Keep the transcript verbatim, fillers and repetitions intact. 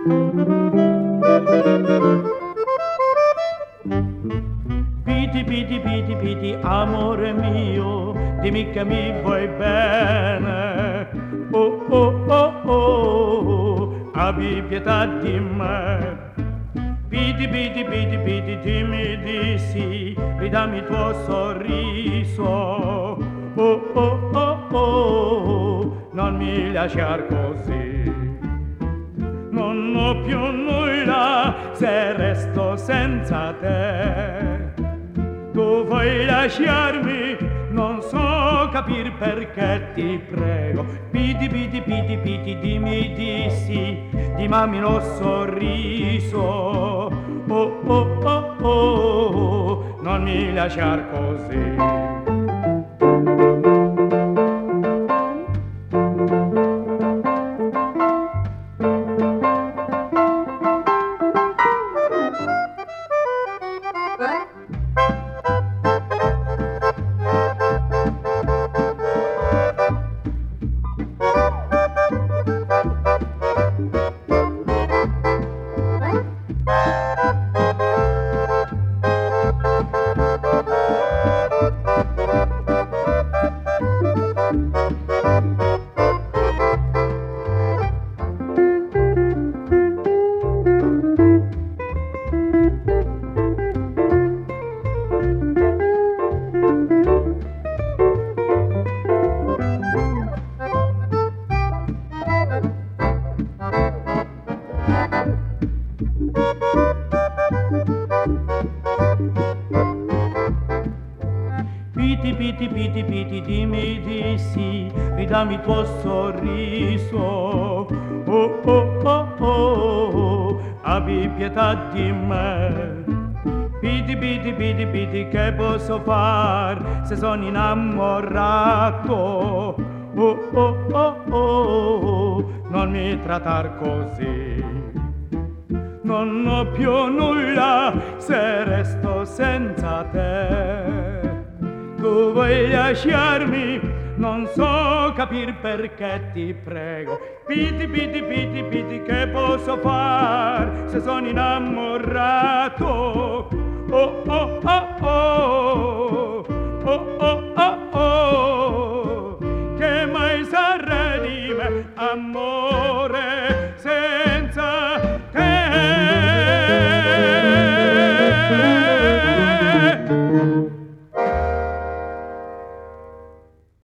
Piti, piti, piti, piti, amore mio, dimmi che mi vuoi bene. Oh, oh, oh, oh, abbi pietà di me. Piti, piti, piti, piti, dimmi di sì, ridammi il tuo sorriso. Oh, oh, oh, oh, non mi lasciar così. Non ho più nulla se resto senza te. Tu vuoi lasciarmi, non so capir perché, ti prego. Piti, piti, piti, piti, dimmi di sì, dimmi lo sorriso. Oh, oh, oh, oh, non mi lasciar così. Piti, piti, piti, piti, dimmi di sì, ridammi il tuo sorriso. Oh, oh, oh, oh, abbi pietà di me. Piti, piti, piti, piti, che posso far se sono innamorato? Oh, oh, oh, oh, non mi trattar così. Non ho più nulla se resto senza te. Tu vuoi lasciarmi, non so capir perché, ti prego. Piti, piti, piti, piti, che posso far se sono innamorato? Oh, oh, oh, oh, oh, oh, oh, oh, che mai sarà di me, amore?